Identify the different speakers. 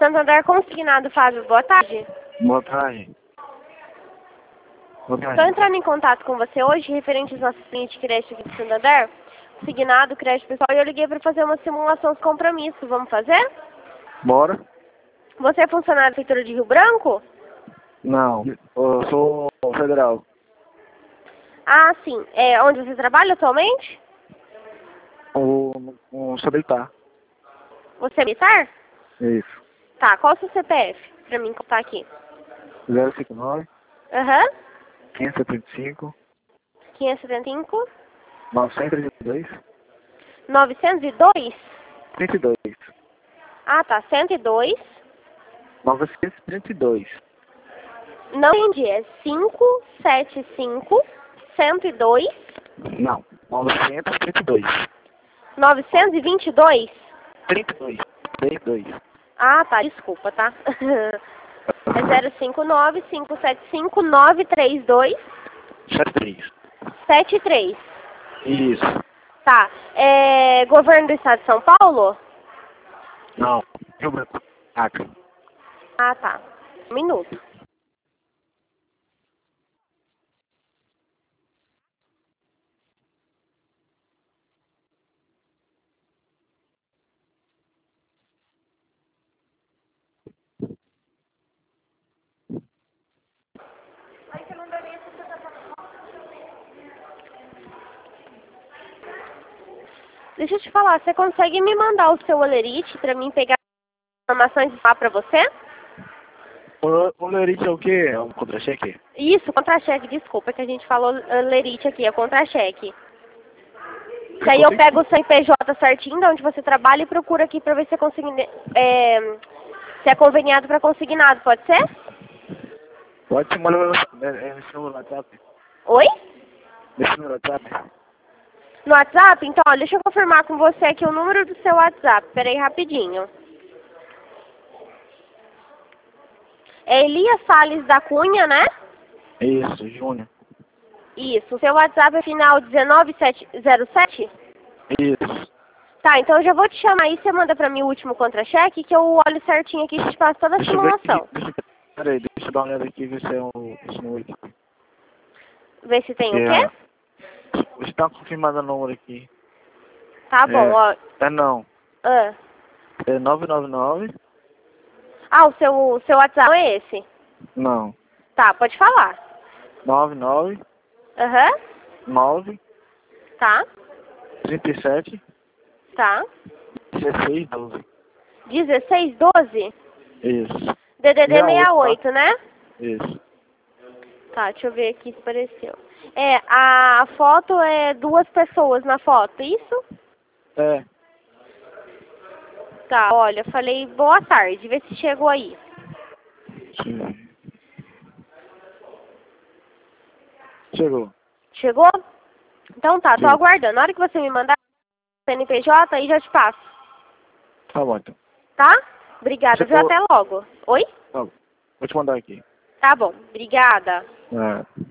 Speaker 1: Santander Consignado, Fábio, boa tarde.
Speaker 2: Boa tarde. Boa tarde.
Speaker 1: Estou entrando em contato com você hoje, referente aos nossos clientes de crédito aqui do Santander, Consignado, crédito pessoal, e eu liguei para fazer uma simulação de compromisso. Vamos fazer?
Speaker 2: Bora?
Speaker 1: Você é funcionário da Prefeitura de Rio Branco?
Speaker 2: Não, eu sou federal.
Speaker 1: Ah, sim. É onde você trabalha atualmente?
Speaker 2: O Solitar.
Speaker 1: Você é militar?
Speaker 2: Isso.
Speaker 1: Tá, qual é o seu CPF? Pra mim contar aqui.
Speaker 2: 059
Speaker 1: Aham.
Speaker 2: 575
Speaker 1: 575
Speaker 2: 932
Speaker 1: 902?
Speaker 2: 32
Speaker 1: Ah, tá. 102.
Speaker 2: 932.
Speaker 1: Não entendi. É 575 102
Speaker 2: Não, 932.
Speaker 1: 922?
Speaker 2: 32. 32.
Speaker 1: Ah, tá. Desculpa, tá? É 059 575 932
Speaker 2: 73.
Speaker 1: 73.
Speaker 2: Isso.
Speaker 1: Tá. É governo do estado de São Paulo?
Speaker 2: Não, Rio Branco. Acre.
Speaker 1: Ah, tá. Um minuto. Deixa eu te falar, você consegue me mandar o seu olerite pra mim pegar informações e falar pra você?
Speaker 2: O Lerite é o quê? É um contra-cheque?
Speaker 1: Isso, contra-cheque, desculpa, que a gente falou lerite aqui, é contra-cheque. Que aí eu pego o CNPJ certinho, de onde você trabalha, e procuro aqui pra ver se é, se é conveniado pra consignado, pode ser?
Speaker 2: Pode te mandar nesse número no WhatsApp.
Speaker 1: Oi?
Speaker 2: Nesse número no WhatsApp.
Speaker 1: No WhatsApp? Então, ó, deixa eu confirmar com você aqui o número do seu WhatsApp, peraí rapidinho. É Elias Salles da Cunha, né?
Speaker 2: Isso, Júnior.
Speaker 1: Isso, o seu WhatsApp é final 19707?
Speaker 2: Isso.
Speaker 1: Tá, então eu já vou te chamar aí, você manda pra mim o último contra-cheque, que eu olho certinho aqui e te passo toda a
Speaker 2: Deixa eu ver
Speaker 1: simulação.
Speaker 2: aqui. Peraí, deixa eu dar uma olhada aqui e ver se é esse número aqui.
Speaker 1: Vê se tem o quê?
Speaker 2: Você tá confirmando o número aqui.
Speaker 1: Tá bom, ó.
Speaker 2: É não.
Speaker 1: Ah.
Speaker 2: É 999?
Speaker 1: Ah, o seu WhatsApp é esse?
Speaker 2: Não.
Speaker 1: Tá, pode falar.
Speaker 2: 99
Speaker 1: Aham.
Speaker 2: 9
Speaker 1: Tá.
Speaker 2: 37
Speaker 1: Tá.
Speaker 2: 16 12.
Speaker 1: 1612?
Speaker 2: Isso.
Speaker 1: DDD 68,
Speaker 2: tá?
Speaker 1: né?
Speaker 2: Isso.
Speaker 1: Tá, deixa eu ver aqui se apareceu. É, a foto é duas pessoas na foto, isso?
Speaker 2: É.
Speaker 1: Tá, olha, falei boa tarde, vê se chegou aí.
Speaker 2: Sim. Chegou.
Speaker 1: Chegou? Então tá, tô
Speaker 2: Sim.
Speaker 1: aguardando. Na hora que você me mandar o CNPJ, aí já te passo.
Speaker 2: Tá bom, então.
Speaker 1: Tá? Obrigada, viu?
Speaker 2: Chegou.
Speaker 1: Até logo. Oi?
Speaker 2: Tá bom. Vou te mandar aqui.
Speaker 1: Tá bom, obrigada.
Speaker 2: É.